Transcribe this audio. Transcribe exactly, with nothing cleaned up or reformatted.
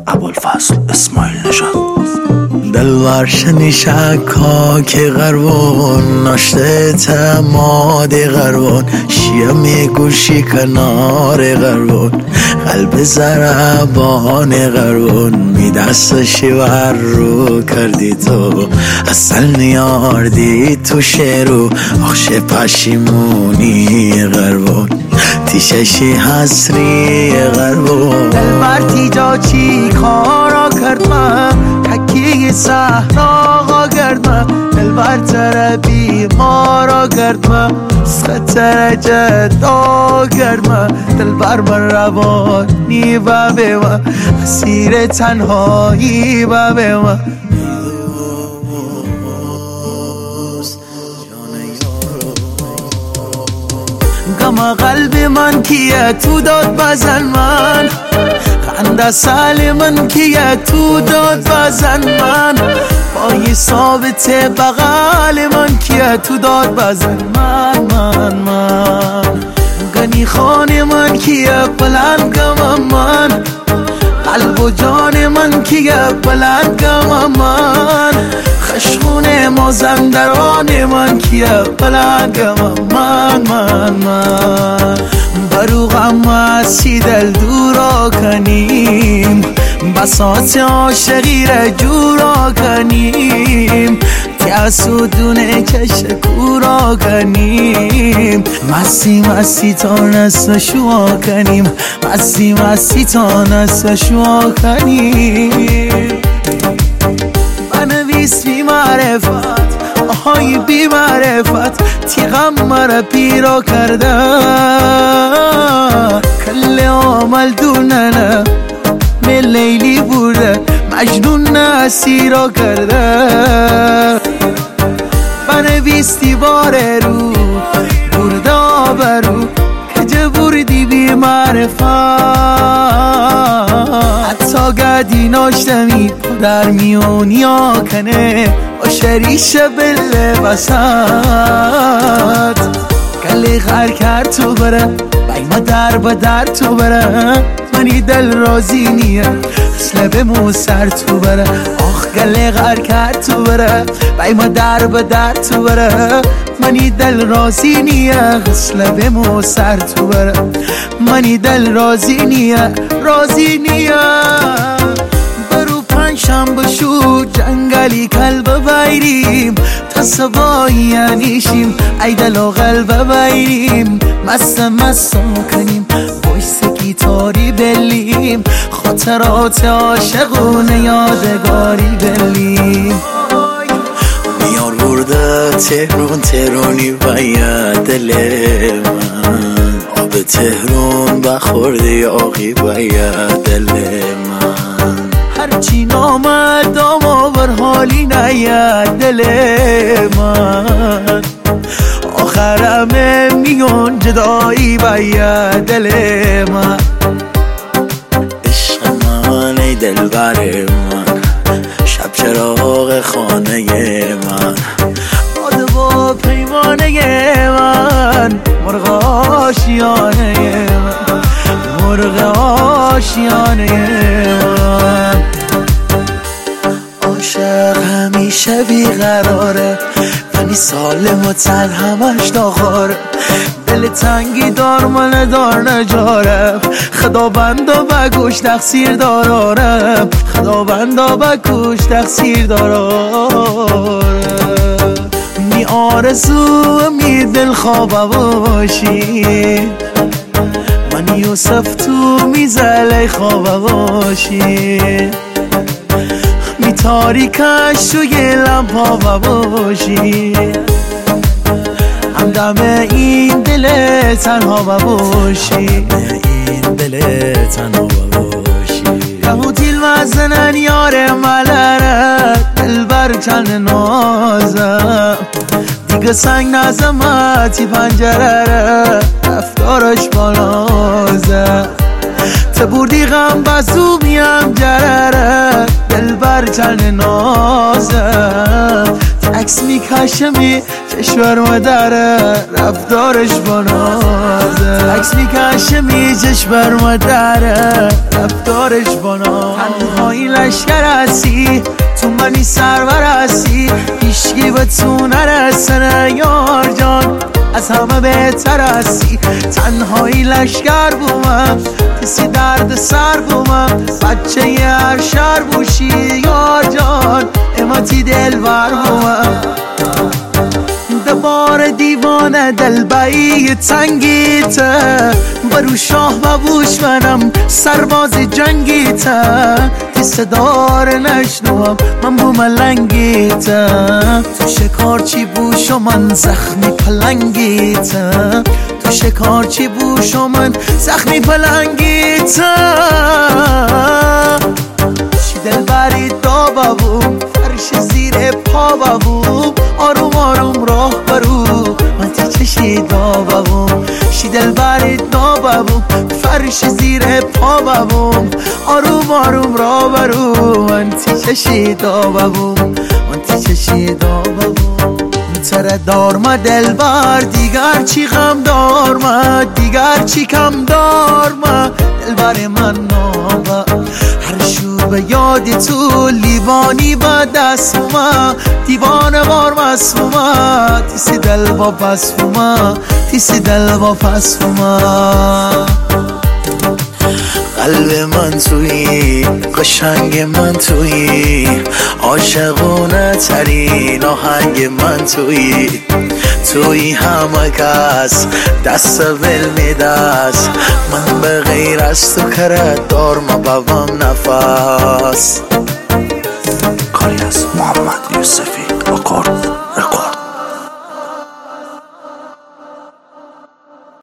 ابوالفضل اسماعیل نژاد. دلبر شنیشکا که غربون ناشته تماد غربون شیه میگوشی کنار غربون قلب زربان غربون می دستشی ور رو کردی تو اصل نیاردی تو شیرو آخش پشیمونی غربون تیششی حسری غربون. دلبر تیجا چی کارا کرد من تکی صحرا کرد من دلبر تر بیمارا کرد من خطر جدا کرد من دلبر من روانی و به من اسیر تنهایی و به من غم قلب من کیه تو داد بزن من خنده سال من کیه تو داد بزن من پای ثابت بغل من کیه تو داد بزن من من من غنی خان من کیه بلند گم من قلب و جان من کیه بلند گم من خشخون مازندران من کیه بلند گم من من من برو غم اسی دل دورا کنیم بساط عاشقی را جورا کنیم تیاسودونه چش کورا کنیم مسی مسی تا نسل شوا کنیم مسی مسی تا نسل شوا کنیم بنویس بی معرفت آهای بی معرفت تیغم مرا پیرا کرده کل عمل دوننه من لیلی بوده مجنون اسیرا کرده بنویس دیوار رو برده آبرو که جه بردی بی معرفت حتی گدی ناشتمی در میونی آکنه با شریش بله بسد کلی غر کرد تو بره بای ما در با در تو بره منی دل رازی نیه اصله به مو سر تو بره آخ گله غر کرد تو بره بای ما در با در تو بره منی دل رازی نیه اصله به مو سر تو بره منی دل رازی نیه رازی نیه برو پنجشنبه شو جنگلی کلب بیریم تصوایی انیشیم ای دل و قلب بیریم مست مست کنیم بایست گیتاری بلیم خاطرات عاشقونه یادگاری بلیم میار برده تهرون تهرونی باید دل من آب تهرون بخورده آقی باید دل من هرچی نامد اما بر حالی نید دل من آخرم میون جدایی باید دل من عشق من ای دلبر من شب چراغ خانه من باد با پیمانه من مرغ آشیانه من مرغ آشیانه من عاشق همیشه بیقراره ولی سالم و تن همش داغاره دل تنگی دار من دار نجارم خدا بندا بگوش تقصیر دارارم خدا بندا بگوش تقصیر دارارم می آرزو می دل خواب باشی من یوسف تو می زلی خواب باشی می تاریکش توی لمپا باشی همدم این دل تنها باشی این دل تنها باشی کموتیل مزنن یار ملره دل بر چند نازم دیگه سنگ نزمتی پنجره رفتارش بالازه تبوردی غم بزو میم جرره دل بر چند نازم عکس میکشمی چشور مادره رفتارش بنازه عکس میکشمی چشور مادره رفتارش بنازه لشکر هستی، تو منی سرور هستی، هیچکی به تو نرسنه یار جان، از همه بهتر هستی. تنهایی لشکر بومم، کسی درد سر بومم، بچه ی هر شهر بوشی یار جان، اماتی دلبر بومم. دبار دیوانه دلبری تنگیته، برو شاه و بوش منم سرباز جنگیته، تی صدا رو نشنوم من بو ملنگیته، تو شکارچی بوش و من زخمی پلنگیته، تو شکارچی بوش و من زخمی پلنگیته. چی دلبری دابا بوم، فرش زیر پا بوم، آروم آروم راه برو من تی چشی دابا بوم. شی دلبری دابا بوم، فرش زیر پا بوم، آروم آروم راه برو من تی چشی دابا بوم، من تی چشی دابا بوم. تره دار ما دلبر دیگر چی غم دار ما، دیگر چی کم دار ما دلبر من نابا. هر شوب یادی تو لیوانی با دست ما، دیوانه بار مسوما، تیسی دل با پس ما، تیسی دل با پس ما. قلب من تویی، قشنگ من تویی، عاشقونه ترین آهنگ من تویی، تویی همه کس دست ول میدست، من به غیر از تو کرد دار ما بابم نفس. کاری از محمد یوسفی آکارد رکورد.